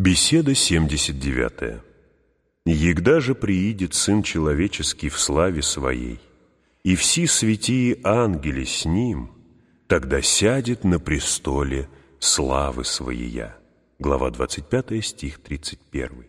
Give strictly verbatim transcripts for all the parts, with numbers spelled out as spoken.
Беседа семьдесят девятая. «Егда же приидет Сын Человеческий в славе Своей, и все святие ангели с Ним, тогда сядет на престоле славы Своея». Глава двадцать пятая, стих тридцать первый.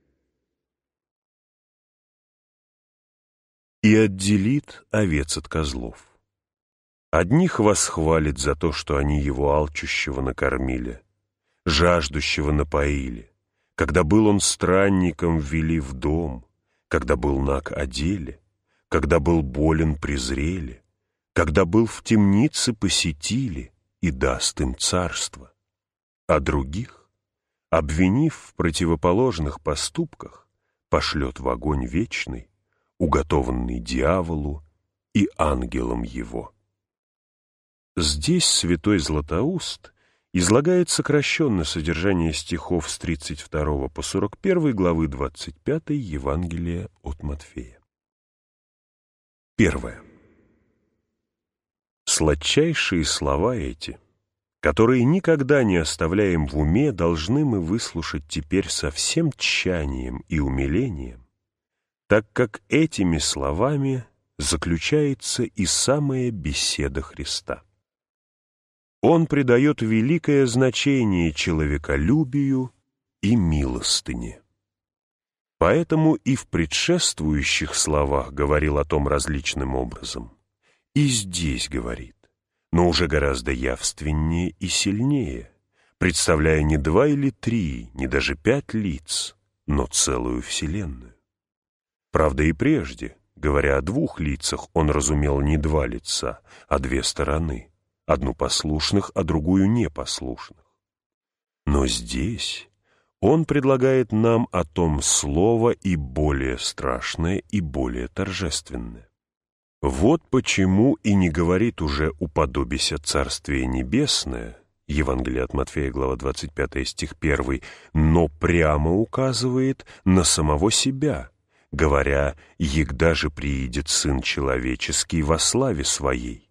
«И отделит овец от козлов. Одних восхвалит за то, что они его алчущего накормили, жаждущего напоили, когда был он странником, ввели в дом, когда был наг одели, когда был болен презрели, когда был в темнице посетили, и даст им царство. А других, обвинив в противоположных поступках, пошлет в огонь вечный, уготованный дьяволу и ангелам его». Здесь святой Златоуст излагает сокращенно содержание стихов с тридцать второго по сорок первый главы двадцать пятой Евангелия от Матфея. Первое. Сладчайшие слова эти, которые никогда не оставляем в уме, должны мы выслушать теперь со всем тщанием и умилением, так как этими словами заключается и самая беседа Христа. Он придает великое значение человеколюбию и милостыне. Поэтому и в предшествующих словах говорил о том различным образом, и здесь говорит, но уже гораздо явственнее и сильнее, представляя не два или три, не даже пять лиц, но целую вселенную. Правда, и прежде, говоря о двух лицах, он разумел не два лица, а две стороны, одну послушных, а другую непослушных. Но здесь он предлагает нам о том слово и более страшное, и более торжественное. Вот почему и не говорит уже «уподобися Царствие Небесное», Евангелие от Матфея, глава двадцать пятая, стих первый, но прямо указывает на самого себя, говоря «егда же приидет Сын Человеческий во славе Своей».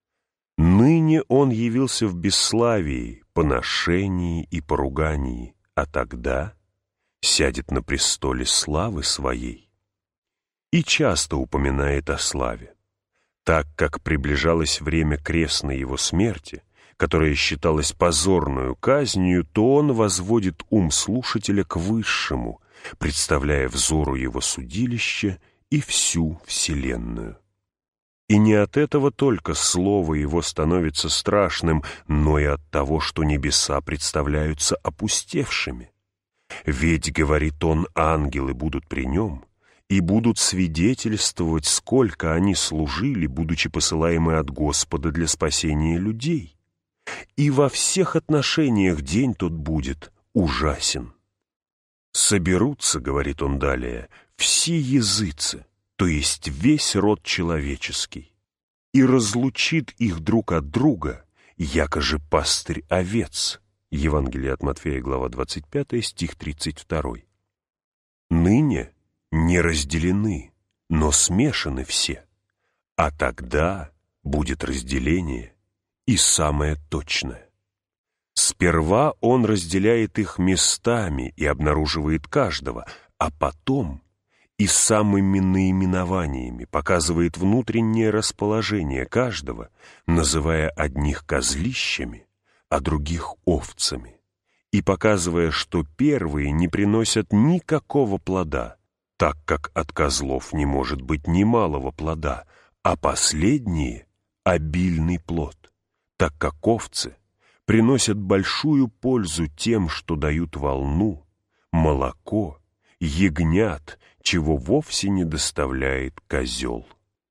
Ныне он явился в бесславии, поношении и поругании, а тогда сядет на престоле славы Своей. И часто упоминает о славе, так как приближалось время крестной его смерти, которая считалась позорную казнью, то он возводит ум слушателя к высшему, представляя взору его судилище и всю вселенную. И не от этого только слово его становится страшным, но и от того, что небеса представляются опустевшими. Ведь, говорит он, ангелы будут при нем и будут свидетельствовать, сколько они служили, будучи посылаемы от Господа для спасения людей. И во всех отношениях день тот будет ужасен. «Соберутся, — говорит он далее, — все языцы, то есть весь род человеческий, и разлучит их друг от друга, яко же пастырь овец». Евангелие от Матфея, глава двадцать пятая, стих тридцать второй. «Ныне не разделены, но смешаны все, а тогда будет разделение и самое точное. Сперва он разделяет их местами и обнаруживает каждого, а потом и самыми наименованиями показывает внутреннее расположение каждого, называя одних козлищами, а других овцами, и показывая, что первые не приносят никакого плода, так как от козлов не может быть ни малого плода, а последние — обильный плод, так как овцы приносят большую пользу тем, что дают волну, молоко, ягнят, чего вовсе не доставляет козел.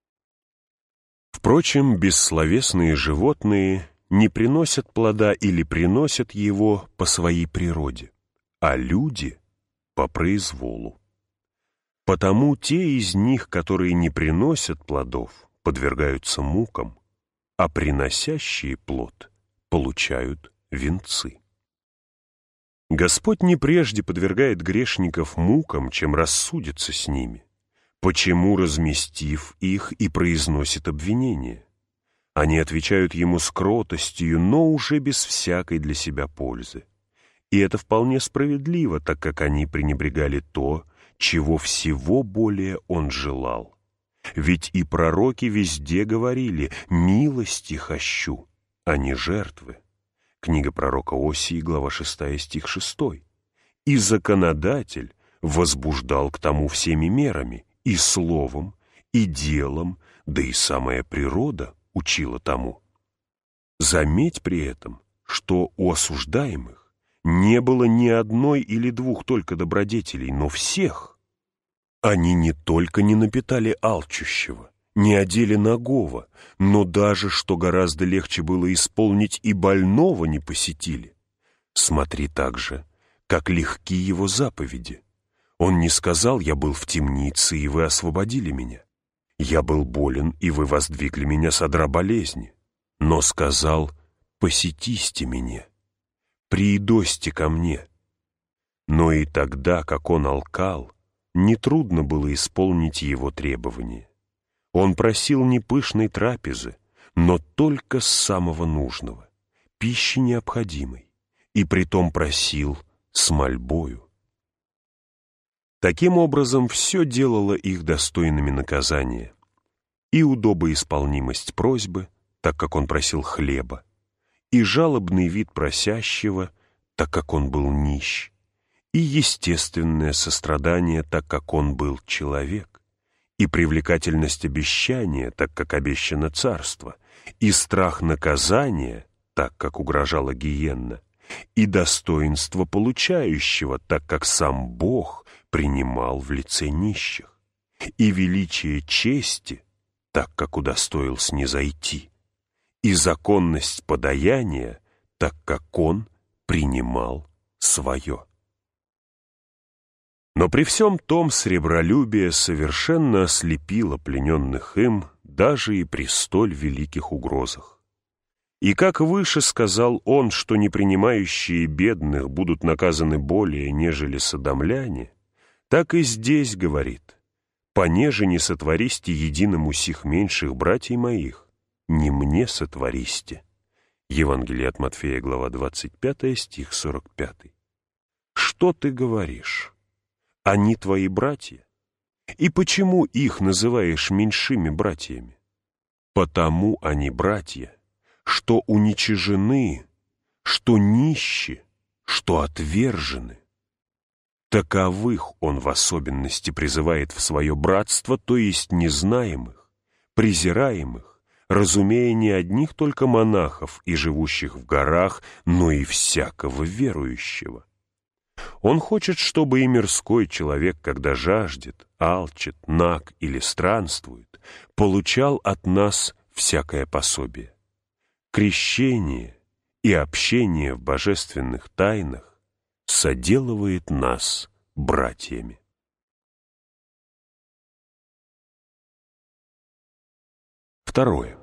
Впрочем, бессловесные животные не приносят плода или приносят его по своей природе, а люди — по произволу. Потому те из них, которые не приносят плодов, подвергаются мукам, а приносящие плод получают венцы. Господь не прежде подвергает грешников мукам, чем рассудится с ними, почему, разместив их, и произносит обвинение. Они отвечают ему с кротостью, но уже без всякой для себя пользы. И это вполне справедливо, так как они пренебрегали то, чего всего более он желал. Ведь и пророки везде говорили «милости хощу», а не жертвы. Книга пророка Осии, глава шестая, стих шестой. И законодатель возбуждал к тому всеми мерами, и словом, и делом, да и самая природа учила тому. Заметь при этом, что у осуждаемых не было ни одной или двух только добродетелей, но всех. Они не только не напитали алчущего, не одели нагого, но даже, что гораздо легче было исполнить, и больного не посетили. Смотри также, как легки его заповеди. Он не сказал: «Я был в темнице, и вы освободили меня. Я был болен, и вы воздвигли меня с одра болезни». Но сказал: «Посетисте меня, приидосьте ко мне». Но и тогда, как он алкал, нетрудно было исполнить его требования. Он просил не пышной трапезы, но только самого нужного, пищи необходимой, и притом просил с мольбою. Таким образом, все делало их достойными наказания. И удобоисполнимость просьбы, так как он просил хлеба, и жалобный вид просящего, так как он был нищ, и естественное сострадание, так как он был человек, и привлекательность обещания, так как обещано царство, и страх наказания, так как угрожала гиенна, и достоинство получающего, так как сам Бог принимал в лице нищих, и величие чести, так как удостоил снизойти, и законность подаяния, так как он принимал свое. Но при всем том сребролюбие совершенно ослепило плененных им даже и при столь великих угрозах. И как выше сказал он, что не принимающие бедных будут наказаны более, нежели содомляне, так и здесь говорит: «Понеже не сотвористе единому сих меньших братьев моих, не мне сотвористе». Евангелие от Матфея, глава двадцать пятая, стих сорок пятый. Что ты говоришь? Они твои братья? И почему их называешь меньшими братьями? Потому они братья, что уничижены, что нищи, что отвержены. Таковых он в особенности призывает в свое братство, то есть незнаемых, презираемых, разумея не одних только монахов и живущих в горах, но и всякого верующего. Он хочет, чтобы и мирской человек, когда жаждет, алчит, наг или странствует, получал от нас всякое пособие. Крещение и общение в божественных тайнах соделывает нас братьями. Второе.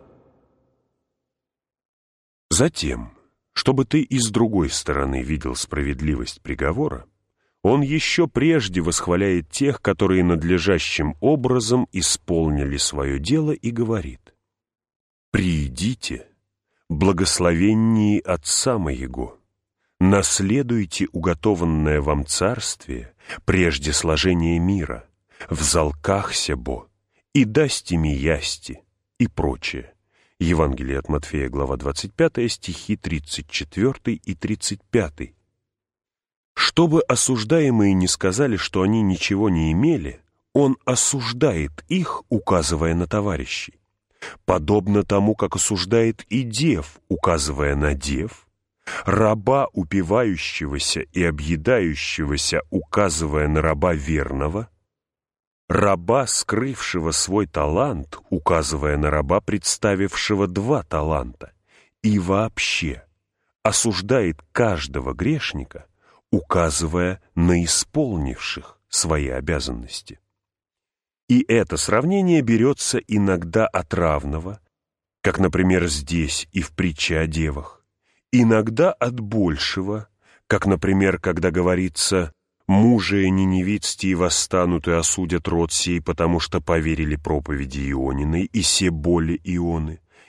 Затем, чтобы ты и с другой стороны видел справедливость приговора, он еще прежде восхваляет тех, которые надлежащим образом исполнили свое дело, и говорит: «Приидите, благословеннии Отца моего, наследуйте уготованное вам царствие прежде сложения мира, взалкахся бо, и дасте ми ясти», и прочее. Евангелие от Матфея, глава двадцать пятая, стихи тридцать четвёртый и тридцать пятый. Чтобы осуждаемые не сказали, что они ничего не имели, он осуждает их, указывая на товарищей. Подобно тому, как осуждает и дев, указывая на дев, раба, упивающегося и объедающегося, указывая на раба верного, раба, скрывшего свой талант, указывая на раба, представившего два таланта, и вообще осуждает каждого грешника, указывая на исполнивших свои обязанности. И это сравнение берется иногда от равного, как, например, здесь и в притче о девах, иногда от большего, как, например, когда говорится: «Мужи ниневицкие восстанут и осудят род сей, потому что поверили проповеди Иониной, и се боли Ионы,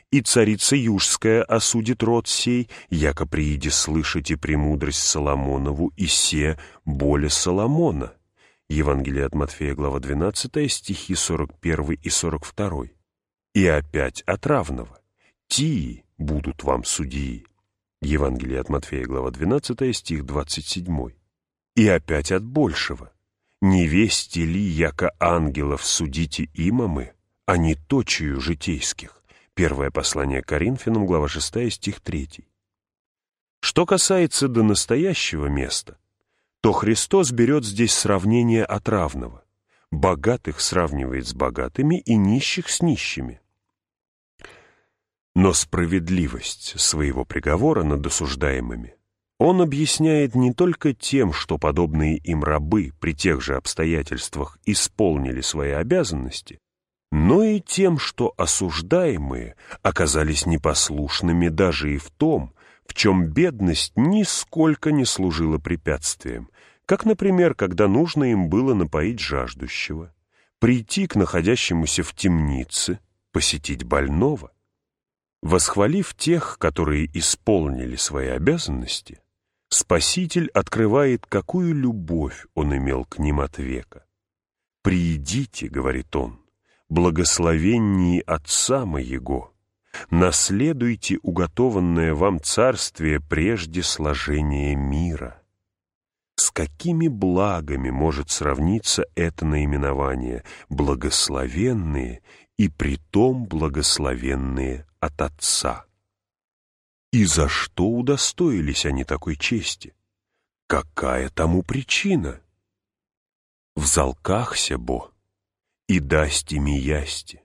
и царица Южская осудит род сей, яко прииде слышите премудрость Соломонову, и се боле Соломона». Евангелие от Матфея, глава двенадцатая, стихи сорок первый и сорок второй. И опять от равного: «Тии будут вам судьи». Евангелие от Матфея, глава двенадцатая, стих двадцать седьмой. И опять от большего: «Не вести ли, яко ангелов судите имамы, а не точию житейских». Первое послание к Коринфянам, глава шестая, стих третий. Что касается до настоящего места, то Христос берет здесь сравнение от равного. Богатых сравнивает с богатыми и нищих с нищими. Но справедливость своего приговора над осуждаемыми он объясняет не только тем, что подобные им рабы при тех же обстоятельствах исполнили свои обязанности, но и тем, что осуждаемые оказались непослушными даже и в том, в чем бедность нисколько не служила препятствием, как, например, когда нужно им было напоить жаждущего, прийти к находящемуся в темнице, посетить больного. Восхвалив тех, которые исполнили свои обязанности, Спаситель открывает, какую любовь он имел к ним от века. «Приидите, — говорит он, — благословеннии Отца моего, наследуйте уготованное вам царствие прежде сложения мира». С какими благами может сравниться это наименование «благословенные» и притом благословенные от Отца? И за что удостоились они такой чести? Какая тому причина? «Взалкахся бо, и дасти ми ясти,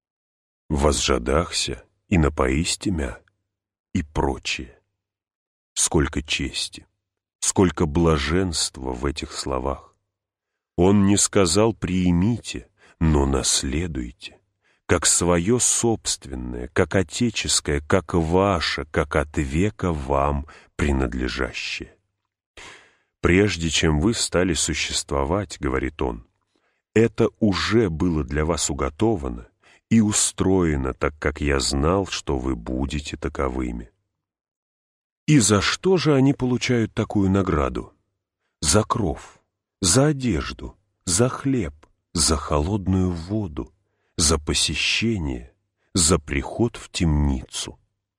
возжадахся, и напоисти мя», и прочее. Сколько чести, сколько блаженства в этих словах! Он не сказал «приимите», но «наследуйте», как свое собственное, как отеческое, как ваше, как от века вам принадлежащее. «Прежде чем вы стали существовать, — говорит он, — это уже было для вас уготовано и устроено, так как я знал, что вы будете таковыми». И за что же они получают такую награду? За кров, за одежду, за хлеб, за холодную воду, за посещение, за приход в темницу.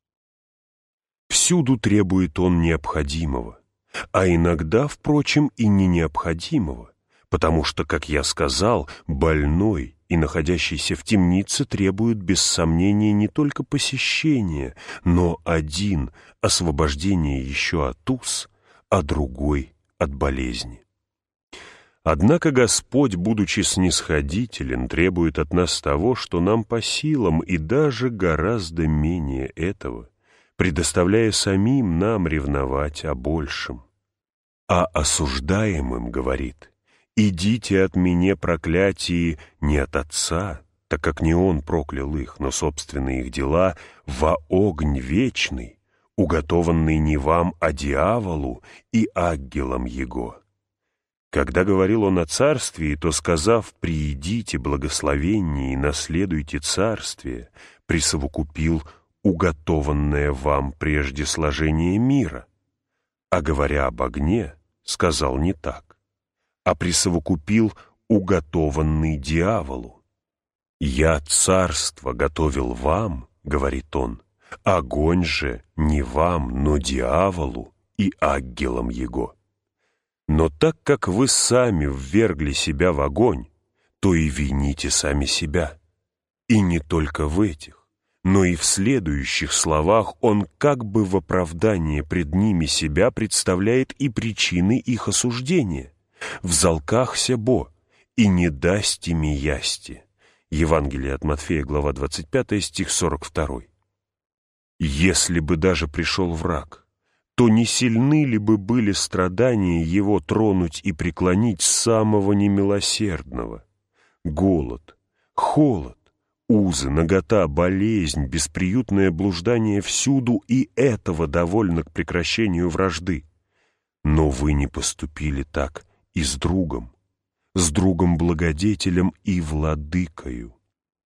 Всюду требует он необходимого, а иногда, впрочем, и не необходимого, потому что, как я сказал, больной и находящийся в темнице требуют без сомнения не только посещения, но один — освобождение еще от уз, а другой — от болезни. Однако Господь, будучи снисходителен, требует от нас того, что нам по силам, и даже гораздо менее этого, предоставляя самим нам ревновать о большем. А осуждаемым говорит: «Идите от меня, проклятие, не от Отца, так как не Он проклял их, но собственные их дела, во огонь вечный, уготованный не вам, а дьяволу и ангелам его». Когда говорил он о царствии, то, сказав «приидите, благословенние, и наследуйте царствие», присовокупил «уготованное вам прежде сложения мира». А говоря об огне, сказал не так, а присовокупил «уготованный дьяволу». «Я царство готовил вам, — говорит он, — огонь же не вам, но дьяволу и ангелам его». Но так как вы сами ввергли себя в огонь, то и вините сами себя. И не только в этих, но и в следующих словах он как бы в оправдание пред ними себя представляет и причины их осуждения. «Взалкахся бо, и не дасти ми ясти». Евангелие от Матфея, глава двадцать пятая, стих сорок второй. «Если бы даже пришел враг, то не сильны ли бы были страдания его тронуть и преклонить самого немилосердного? Голод, холод, узы, нагота, болезнь, бесприютное блуждание всюду, и этого довольно к прекращению вражды. Но вы не поступили так и с другом, с другом-благодетелем и владыкою.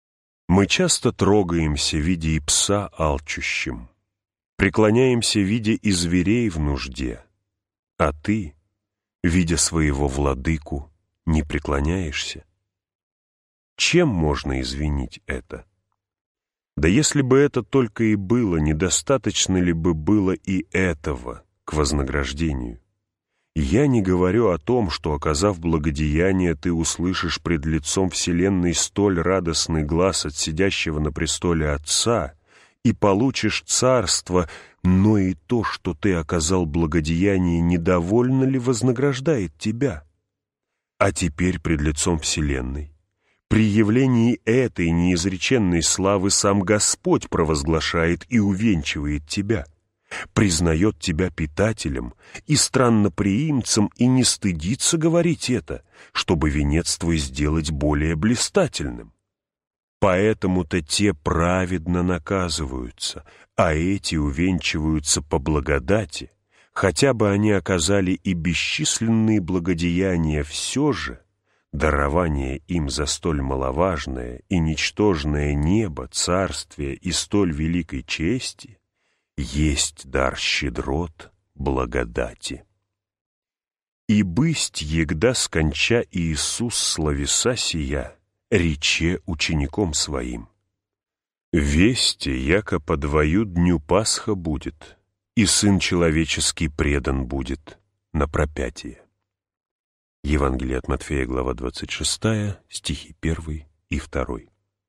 Мы часто трогаемся, видя и пса алчущим, преклоняемся, видя и зверей в нужде, а ты, видя своего владыку, не преклоняешься. Чем можно извинить это? Да если бы это только и было, недостаточно ли бы было и этого к вознаграждению? Я не говорю о том, что, оказав благодеяние, ты услышишь пред лицом вселенной столь радостный глас от сидящего на престоле Отца и получишь царство, но и то, что ты оказал благодеяние, недовольно ли вознаграждает тебя? А теперь пред лицом вселенной, при явлении этой неизреченной славы сам Господь провозглашает и увенчивает тебя, признает тебя питателем и странноприимцем и не стыдится говорить это, чтобы венец твой сделать более блистательным. Поэтому-то те праведно наказываются, а эти увенчиваются по благодати, хотя бы они оказали и бесчисленные благодеяния, все же дарование им за столь маловажное и ничтожное небо, царствие и столь великой чести есть дар щедрот благодати. И бысть егда сконча Иисус словеса сия, рече учеником своим: «Вести, яко по двою дню Пасха будет, и Сын Человеческий предан будет на пропятие». Евангелие от Матфея, глава двадцать шестая, стихи первый и второй.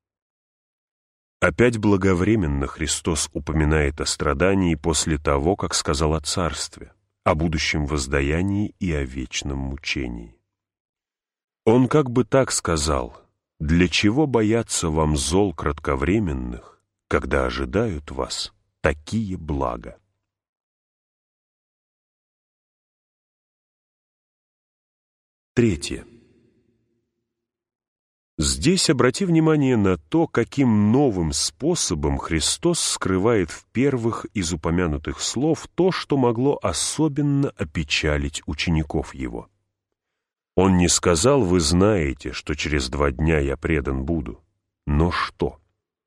Опять благовременно Христос упоминает о страдании после того, как сказал о царстве, о будущем воздаянии и о вечном мучении. Он как бы так сказал: «Для чего бояться вам зол кратковременных, когда ожидают вас такие блага?» Третье. Здесь обрати внимание на то, каким новым способом Христос скрывает в первых из упомянутых слов то, что могло особенно опечалить учеников Его. Он не сказал: «Вы знаете, что через два дня я предан буду». Но что?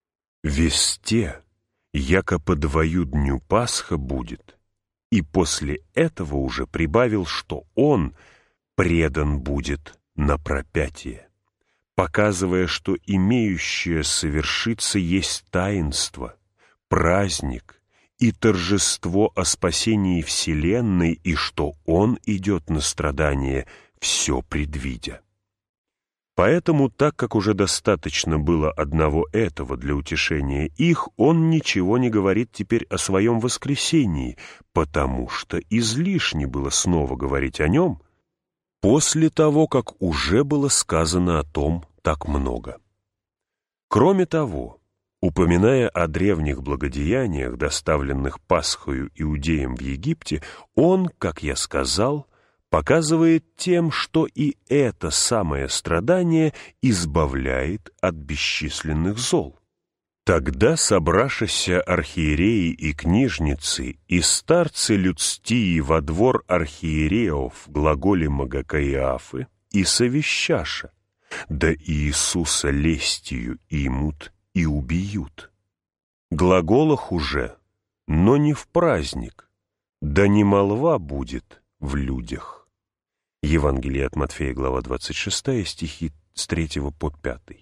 «Весте, яко по двою дню Пасха будет», и после этого уже прибавил, что Он предан будет на пропятие, показывая, что имеющее совершиться есть таинство, праздник и торжество о спасении вселенной, и что Он идет на страдание, все предвидя. Поэтому, так как уже достаточно было одного этого для утешения их, Он ничего не говорит теперь о Своем воскресении, потому что излишне было снова говорить о Нем после того, как уже было сказано о том так много. Кроме того, упоминая о древних благодеяниях, доставленных Пасхою иудеям в Египте, он, как я сказал, показывает тем, что и это самое страдание избавляет от бесчисленных зол. Тогда собрашися архиереи и книжницы, и старцы людстии во двор архиереев глаголемого Каиафы, и совещаша, да Иисуса лестью имут и убьют. Глаголах уже, но не в праздник, да не молва будет в людях. Евангелие от Матфея, глава двадцать шестая, стихи с третьего по пятый.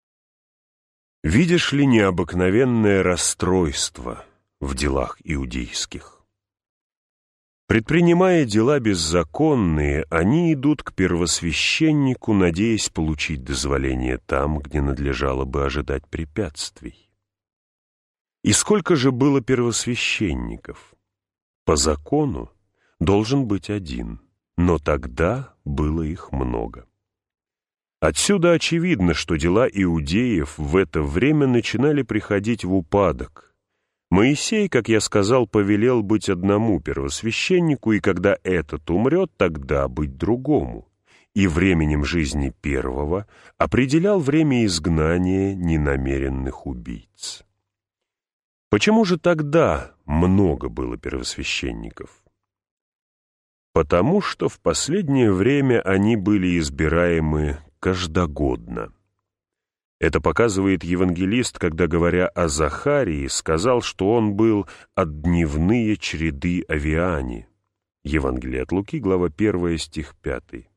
Видишь ли необыкновенное расстройство в делах иудейских? Предпринимая дела беззаконные, они идут к первосвященнику, надеясь получить дозволение там, где надлежало бы ожидать препятствий. И сколько же было первосвященников? По закону должен быть один, но тогда было их много. Отсюда очевидно, что дела иудеев в это время начинали приходить в упадок. Моисей, как я сказал, повелел быть одному первосвященнику, и когда этот умрет, тогда быть другому, и временем жизни первого определял время изгнания ненамеренных убийц. Почему же тогда много было первосвященников? Потому что в последнее время они были избираемы каждогодно. Это показывает евангелист, когда, говоря о Захарии, сказал, что он был от дневные череды Авиани. Евангелие от Луки, глава первая, стих пятый.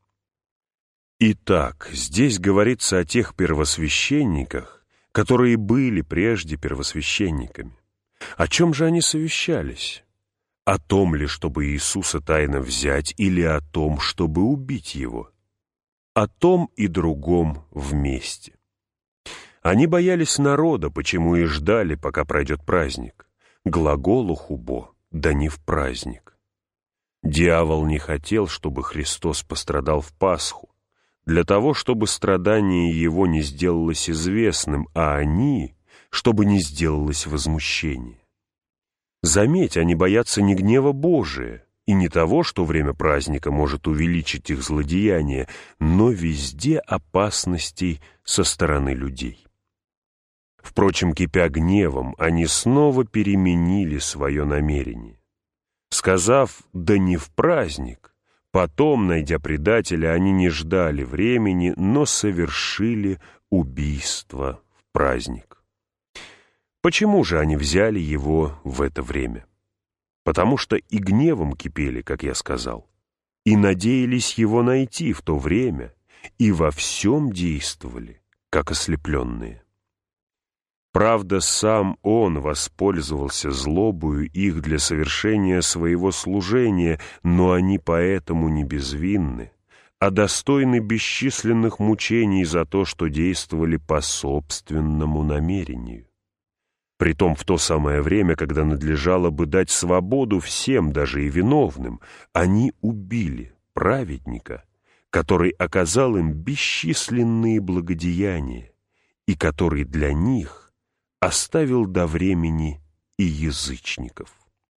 Итак, здесь говорится о тех первосвященниках, которые были прежде первосвященниками. О чем же они совещались? О том ли, чтобы Иисуса тайно взять, или о том, чтобы убить его? О том и другом вместе. Они боялись народа, почему и ждали, пока пройдет праздник. Глаголу хубо, да не в праздник. Дьявол не хотел, чтобы Христос пострадал в Пасху, для того, чтобы страдание его не сделалось известным, а они, чтобы не сделалось возмущение. Заметь, они боятся не гнева Божия и не того, что время праздника может увеличить их злодеяние, но везде опасностей со стороны людей. Впрочем, кипя гневом, они снова переменили свое намерение. Сказав «да не в праздник», потом, найдя предателя, они не ждали времени, но совершили убийство в праздник. Почему же они взяли его в это время? Потому что и гневом кипели, как я сказал, и надеялись его найти в то время, и во всем действовали, как ослепленные. Правда, сам он воспользовался злобою их для совершения своего служения, но они поэтому не безвинны, а достойны бесчисленных мучений за то, что действовали по собственному намерению. Притом в то самое время, когда надлежало бы дать свободу всем, даже и виновным, они убили праведника, который оказал им бесчисленные благодеяния и который для них оставил до времени и язычников.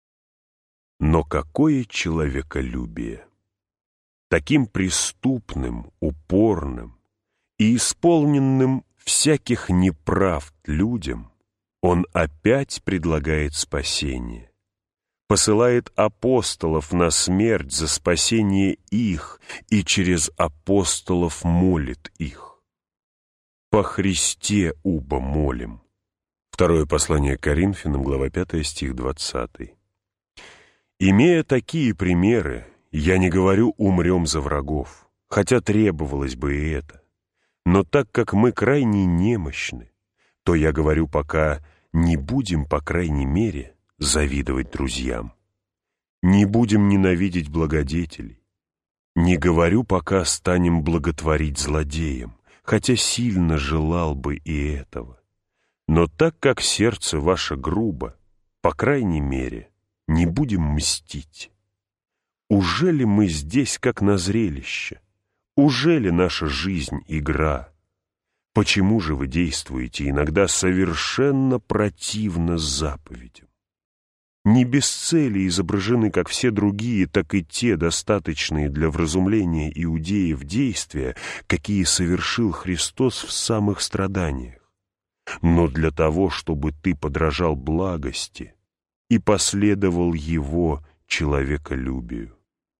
Но какое человеколюбие! Таким преступным, упорным и исполненным всяких неправд людям он опять предлагает спасение, посылает апостолов на смерть за спасение их и через апостолов молит их. «По Христе уба молим». Второе послание к Коринфянам, глава пятая, стих двадцатый. Имея такие примеры, я не говорю «умрем за врагов», хотя требовалось бы и это. Но так как мы крайне немощны, то я говорю пока не будем, по крайней мере, завидовать друзьям. Не будем ненавидеть благодетелей. Не говорю пока станем благотворить злодеям, хотя сильно желал бы и этого. Но так как сердце ваше грубо, по крайней мере, не будем мстить. Ужели мы здесь, как на зрелище? Ужели наша жизнь — игра? Почему же вы действуете иногда совершенно противно заповедям? Не без цели изображены как все другие, так и те достаточные для вразумления иудеев действия, какие совершил Христос в самых страданиях, но для того, чтобы ты подражал благости и последовал Его человеколюбию.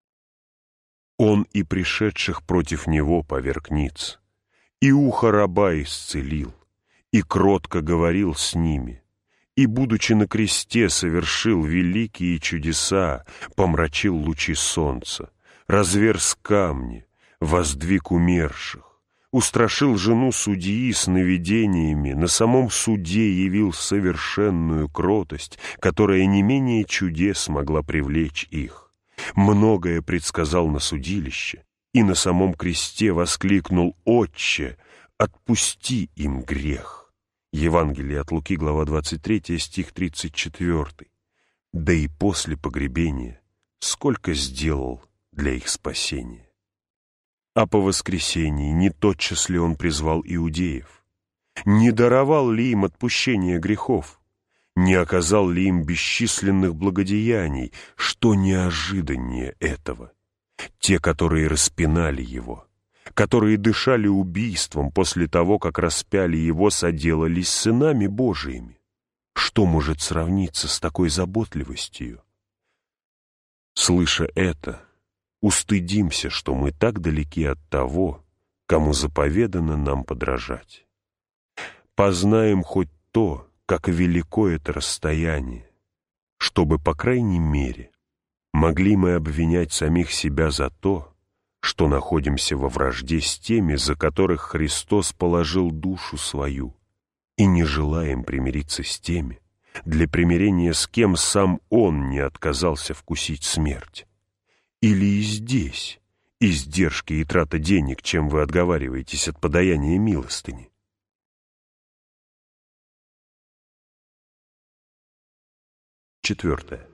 Он и пришедших против Него поверг ниц, и ухо раба исцелил, и кротко говорил с ними, и, будучи на кресте, совершил великие чудеса, помрачил лучи солнца, разверз камни, воздвиг умерших, устрашил жену судьи сновидениями, на самом суде явил совершенную кротость, которая не менее чудес могла привлечь их. Многое предсказал на судилище, и на самом кресте воскликнул: «Отче, отпусти им грех». Евангелие от Луки, глава двадцать третья, стих тридцать четвёртый. Да и после погребения сколько сделал для их спасения. А по воскресении не тотчас ли он призвал иудеев? Не даровал ли им отпущение грехов? Не оказал ли им бесчисленных благодеяний? Что неожиданнее этого? Те, которые распинали его, которые дышали убийством после того, как распяли его, соделались сынами Божиими. Что может сравниться с такой заботливостью? Слыша это, устыдимся, что мы так далеки от того, кому заповедано нам подражать. познаем хоть то, как велико это расстояние, чтобы, по крайней мере, могли мы обвинять самих себя за то, что находимся во вражде с теми, за которых Христос положил душу свою, и не желаем примириться с теми, для примирения с кем сам Он не отказался вкусить смерть. Или и здесь издержки и трата денег, чем вы отговариваетесь от подаяния милостыни? Четвертое.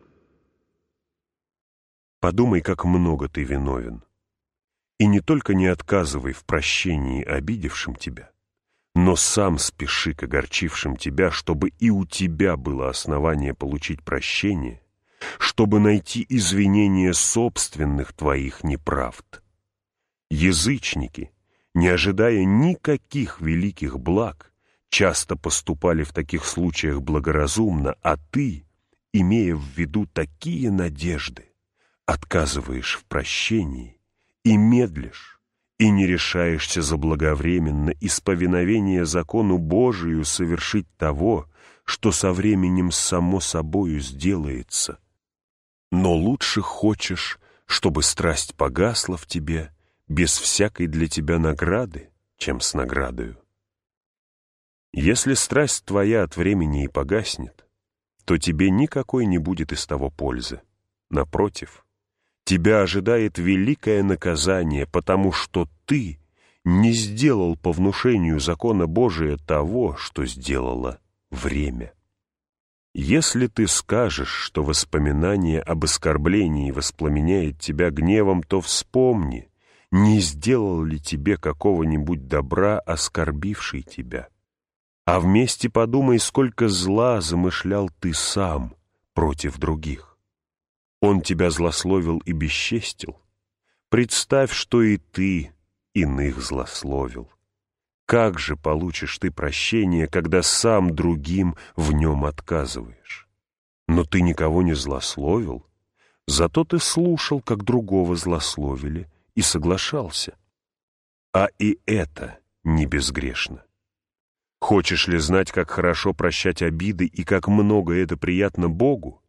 Подумай, как много ты виновен. И не только не отказывай в прощении обидевшим тебя, но сам спеши к огорчившим тебя, чтобы и у тебя было основание получить прощение, чтобы найти извинение собственных твоих неправд. Язычники, не ожидая никаких великих благ, часто поступали в таких случаях благоразумно, а ты, имея в виду такие надежды, отказываешь в прощении и медлишь, и не решаешься заблаговременно из повиновения закону Божию совершить того, что со временем само собою сделается. Но лучше хочешь, чтобы страсть погасла в тебе без всякой для тебя награды, чем с наградою. Если страсть твоя от времени и погаснет, то тебе никакой не будет из того пользы. Напротив, тебя ожидает великое наказание, потому что ты не сделал по внушению закона Божия того, что сделало время. Если ты скажешь, что воспоминание об оскорблении воспламеняет тебя гневом, то вспомни, не сделал ли тебе какого-нибудь добра оскорбивший тебя. А вместе подумай, сколько зла замышлял ты сам против других. Он тебя злословил и бесчестил. Представь, что и ты иных злословил. Как же получишь ты прощение, когда сам другим в нем отказываешь? Но ты никого не злословил, зато ты слушал, как другого злословили, и соглашался. А и это не безгрешно. Хочешь ли знать, как хорошо прощать обиды и как много это приятно Богу?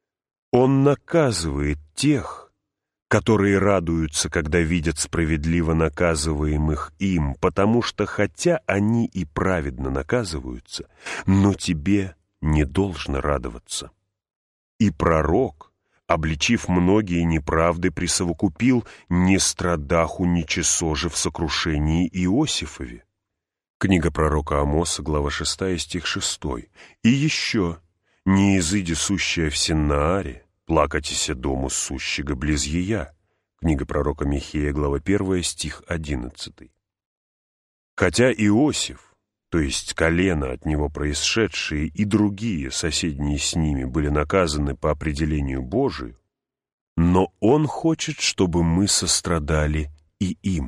Он наказывает тех, которые радуются, когда видят справедливо наказываемых им, потому что, хотя они и праведно наказываются, но тебе не должно радоваться. И пророк, обличив многие неправды, присовокупил «не страдаху, ничесоже в сокрушении Иосифове». Книга пророка Амоса, глава шестая, стих шестой. И еще «не изыди сущая в Синнааре, плакатися дому сущего близ ея». Книга пророка Михея, глава первая, стих одиннадцатый. Хотя Иосиф, то есть колено от него происшедшие, и другие, соседние с ними, были наказаны по определению Божию, но он хочет, чтобы мы сострадали и им.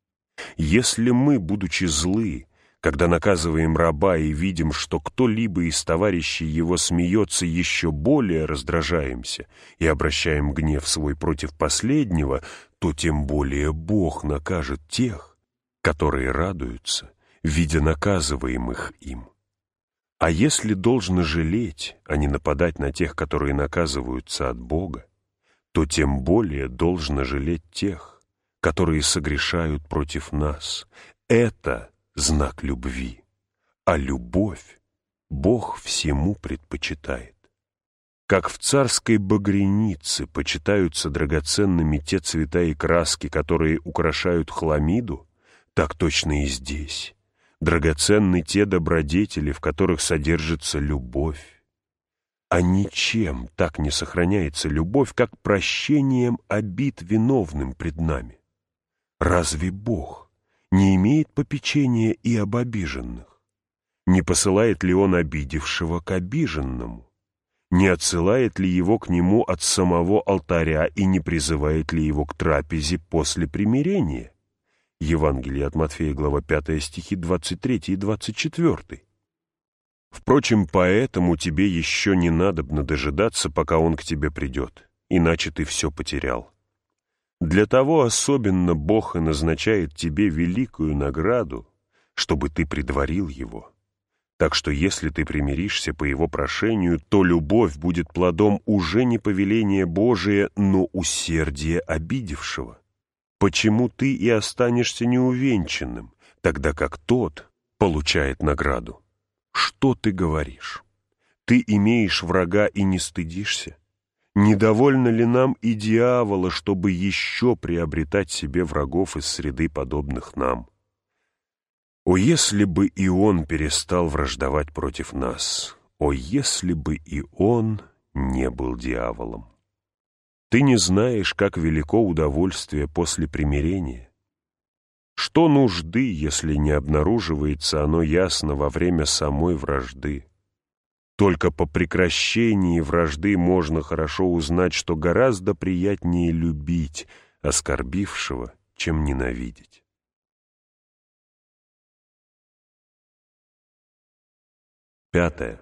Если мы, будучи злы, когда наказываем раба и видим, что кто-либо из товарищей его смеется, еще более раздражаемся и обращаем гнев свой против последнего, то тем более Бог накажет тех, которые радуются, видя наказываемых им. А если должно жалеть, а не нападать на тех, которые наказываются от Бога, то тем более должно жалеть тех, которые согрешают против нас. Это знак любви, а любовь Бог всему предпочитает. Как в царской багрянице почитаются драгоценными те цвета и краски, которые украшают хламиду, так точно и здесь драгоценны те добродетели, в которых содержится любовь. А ничем так не сохраняется любовь, как прощением обид виновным пред нами. Разве Бог не имеет попечения и об обиженных? Не посылает ли Он обидевшего к обиженному? Не отсылает ли его к нему от самого алтаря и не призывает ли его к трапезе после примирения? Евангелие от Матфея, глава пятая, стихи двадцать третий и двадцать четвёртый. Впрочем, поэтому тебе еще не надобно дожидаться, пока Он к тебе придет, иначе ты все потерял. Для того особенно Бог и назначает тебе великую награду, чтобы ты предварил Его. Так что если ты примиришься по его прошению, то любовь будет плодом уже не повеления Божия, но усердия обидевшего. Почему ты и останешься неувенчанным, тогда как тот получает награду? Что ты говоришь? Ты имеешь врага и не стыдишься? Недовольно ли нам и дьявола, чтобы еще приобретать себе врагов из среды подобных нам? О, если бы и он перестал враждовать против нас! О, если бы и он не был дьяволом! Ты не знаешь, как велико удовольствие после примирения. Что нужды, если не обнаруживается оно ясно во время самой вражды? Только по прекращении вражды можно хорошо узнать, что гораздо приятнее любить оскорбившего, чем ненавидеть. Пятое.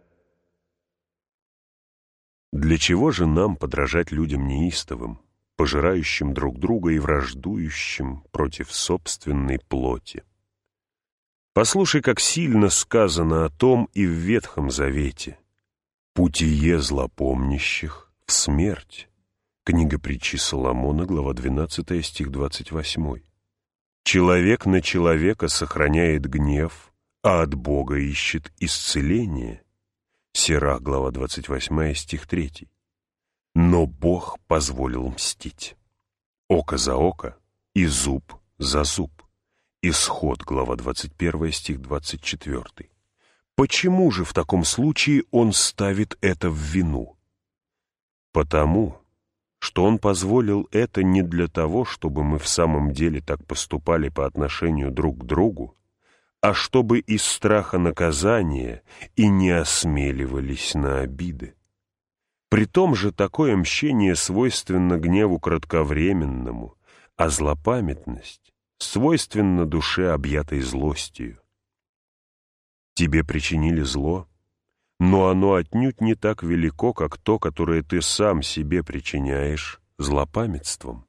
Для чего же нам подражать людям неистовым, пожирающим друг друга и враждующим против собственной плоти? Послушай, как сильно сказано о том и в Ветхом Завете. «Путие злопомнящих в смерть». Книга притчи Соломона, глава двенадцатая, стих двадцать восемь. «Человек на человека сохраняет гнев, а от Бога ищет исцеление». Сирах, глава двадцать восемь, стих три. «Но Бог позволил мстить. Око за око и зуб за зуб». Исход, глава двадцать один, стих двадцать четыре. Почему же в таком случае он ставит это в вину? Потому, что он позволил это не для того, чтобы мы в самом деле так поступали по отношению друг к другу, а чтобы из страха наказания и не осмеливались на обиды. Притом же такое мщение свойственно гневу кратковременному, а злопамятность свойственно душе, объятой злостью. Тебе причинили зло, но оно отнюдь не так велико, как то, которое ты сам себе причиняешь злопамятством.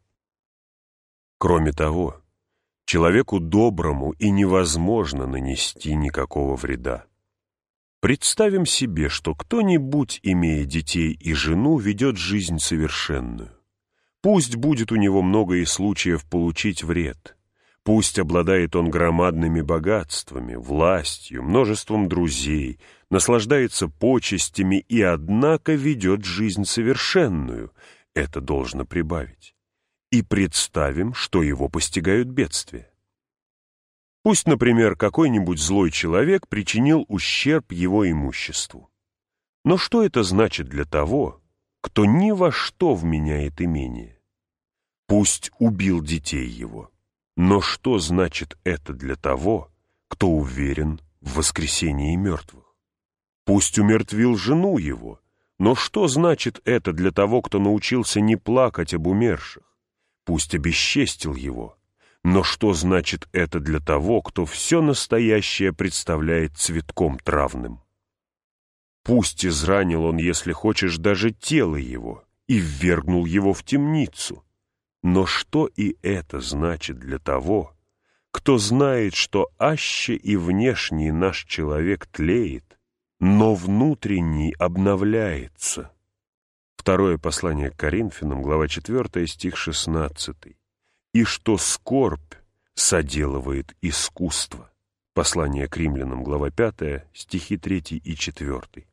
Кроме того, человеку доброму и невозможно нанести никакого вреда. Представим себе, что кто-нибудь, имея детей и жену, ведет жизнь совершенную. Пусть будет у него много и случаев получить вред. Пусть обладает он громадными богатствами, властью, множеством друзей, наслаждается почестями и, однако, ведет жизнь совершенную. Это должно прибавить. И представим, что его постигают бедствия. Пусть, например, какой-нибудь злой человек причинил ущерб его имуществу. Но что это значит для того, кто ни во что вменяет имение? Пусть убил детей его. Но что значит это для того, кто уверен в воскресении мертвых? Пусть умертвил жену его, но что значит это для того, кто научился не плакать об умерших? Пусть обесчестил его, но что значит это для того, кто все настоящее представляет цветком травным? Пусть изранил он, если хочешь, даже тело его и ввергнул его в темницу. Но что и это значит для того, кто знает, что аще и внешний наш человек тлеет, но внутренний обновляется? Второе послание к Коринфянам, глава четвёртая, стих шестнадцатый. И что скорбь соделывает искусство. Послание к Римлянам, глава пятая, стихи третий и четвёртый.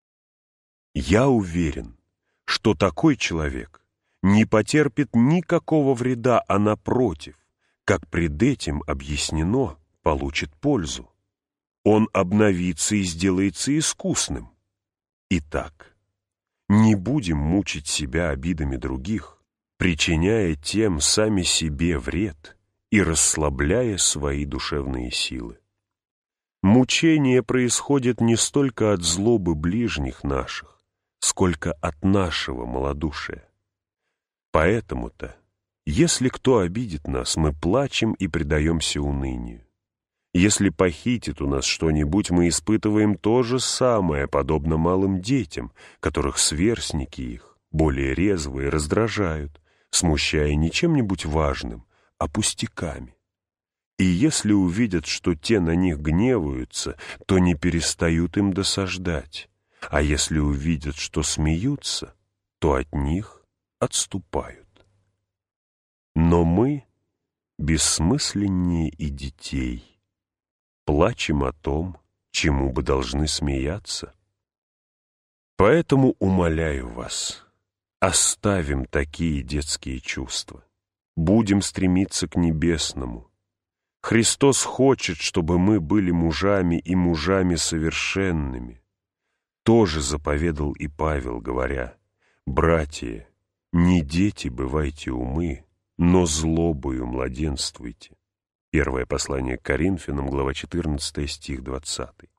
Я уверен, что такой человек не потерпит никакого вреда, а напротив, как пред этим объяснено, получит пользу. Он обновится и сделается искусным. Итак, не будем мучить себя обидами других, причиняя тем сами себе вред и расслабляя свои душевные силы. Мучение происходит не столько от злобы ближних наших, сколько от нашего малодушия. Поэтому-то, если кто обидит нас, мы плачем и предаемся унынию. Если похитит у нас что-нибудь, мы испытываем то же самое, подобно малым детям, которых сверстники их, более резвые, раздражают, смущая не чем-нибудь важным, а пустяками. И если увидят, что те на них гневаются, то не перестают им досаждать, а если увидят, что смеются, то от них отступают. Но мы, бессмысленнее и детей, плачем о том, чему бы должны смеяться. Поэтому умоляю вас, оставим такие детские чувства, будем стремиться к небесному. Христос хочет, чтобы мы были мужами и мужами совершенными. Тоже заповедал и Павел, говоря: «Братья, не дети бывайте умы, но злобою младенствуйте». Первое послание к Коринфянам, глава четырнадцатая, стих двадцатый.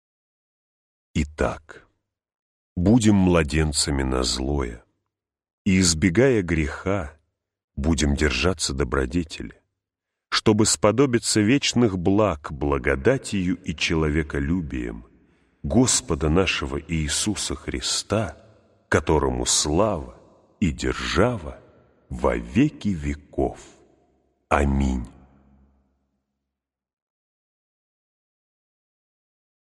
Итак, будем младенцами на злое, и, избегая греха, будем держаться добродетели, чтобы сподобиться вечных благ благодатью и человеколюбием Господа нашего Иисуса Христа, которому слава и держава во веки веков. Аминь.